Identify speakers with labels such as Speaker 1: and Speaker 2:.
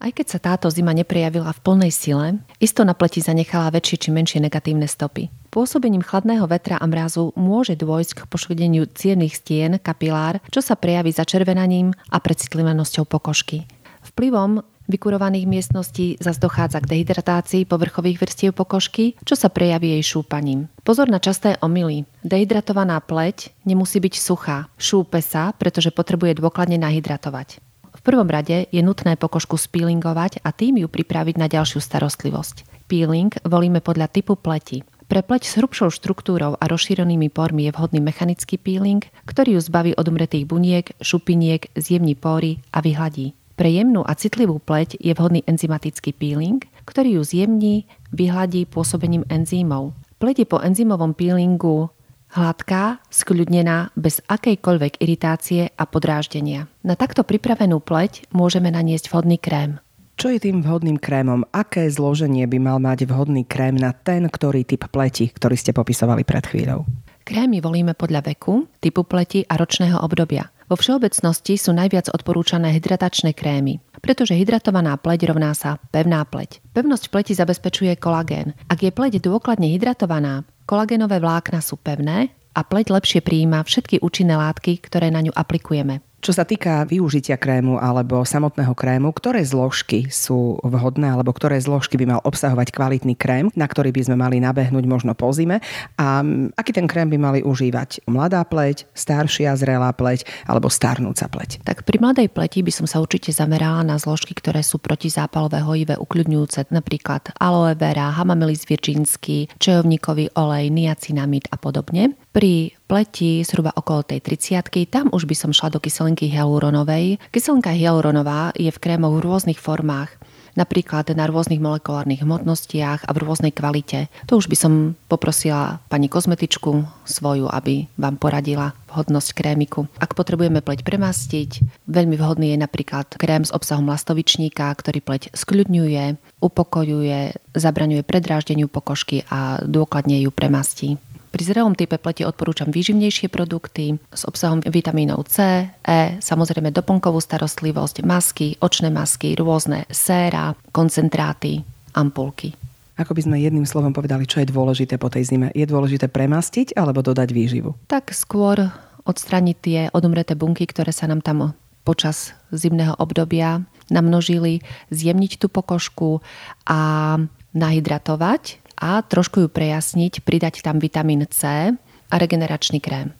Speaker 1: Aj keď sa táto zima neprejavila v plnej sile, isto na pleti zanechala väčšie či menšie negatívne stopy. Pôsobením chladného vetra a mrazu môže dôjsť k poškodeniu cievnych stien, kapilár, čo sa prejaví začervenaním a precitlivenosťou pokožky. Vplyvom vykurovaných miestností zas dochádza k dehydratácii povrchových vrstiev pokožky, čo sa prejaví jej šúpaním. Pozor na časté omyly. Dehydratovaná pleť nemusí byť suchá. Šúpe sa, pretože potrebuje dôkladne nahydratovať. V prvom rade je nutné pokožku spílingovať a tým ju pripraviť na ďalšiu starostlivosť. Peeling volíme podľa typu pleti. Pre pleť s hrubšou štruktúrou a rozšírenými pormi je vhodný mechanický peeling, ktorý ju zbaví odumretých buniek, šupiniek, zjemní pory a vyhladí. Pre jemnú a citlivú pleť je vhodný enzymatický peeling, ktorý ju zjemní, vyhladí pôsobením enzýmov. Pleť je po enzymovom peelingu hladká, skľudnená, bez akejkoľvek iritácie a podráždenia. Na takto pripravenú pleť môžeme naniesť vhodný krém.
Speaker 2: Čo je tým vhodným krémom? Aké zloženie by mal mať vhodný krém na ten, ktorý typ pleti, ktorý ste popisovali pred chvíľou?
Speaker 1: Krémy volíme podľa veku, typu pleti a ročného obdobia. Vo všeobecnosti sú najviac odporúčané hydratačné krémy, pretože hydratovaná pleť rovná sa pevná pleť. Pevnosť pleti zabezpečuje kolagén. Ak je pleť dôkladne hydratovaná, kolagénové vlákna sú pevné a pleť lepšie prijíma všetky účinné látky, ktoré na ňu aplikujeme.
Speaker 2: Čo sa týka využitia krému alebo samotného krému, ktoré zložky sú vhodné alebo ktoré zložky by mal obsahovať kvalitný krém, na ktorý by sme mali nabehnúť možno po zime a aký ten krém by mali užívať? Mladá pleť, staršia zrelá pleť alebo starnúca pleť?
Speaker 1: Tak pri mladej pleti by som sa určite zamerala na zložky, ktoré sú protizápalové, hojivé, ukľudňujúce, napríklad aloe vera, hamamelis virginsky, čajovníkový olej, niacinamid a podobne. Pri pleti zhruba okolo tej 30-ky, tam už by som šla do kyselinky hyaluronovej. Kyselinka hyaluronová je v krémoch v rôznych formách, napríklad na rôznych molekulárnych hmotnostiach a v rôznej kvalite. To už by som poprosila pani kozmetičku svoju, aby vám poradila vhodnosť krémiku. Ak potrebujeme pleť premastiť, veľmi vhodný je napríklad krém s obsahom lastovičníka, ktorý pleť skľudňuje, upokojuje, zabraňuje predráždeniu pokožky a dôkladne ju premastí. Pri zrelom type pleti odporúčam výživnejšie produkty s obsahom vitamínov C, E, samozrejme doplnkovú starostlivosť, masky, očné masky, rôzne séra, koncentráty, ampulky.
Speaker 2: Ako by sme jedným slovom povedali, čo je dôležité po tej zime? Je dôležité premastiť alebo dodať výživu?
Speaker 1: Tak skôr odstraniť tie odumreté bunky, ktoré sa nám tam počas zimného obdobia namnožili, zjemniť tú pokožku a nahydratovať a trošku ju prejasniť, pridať tam vitamín C a regeneračný krém.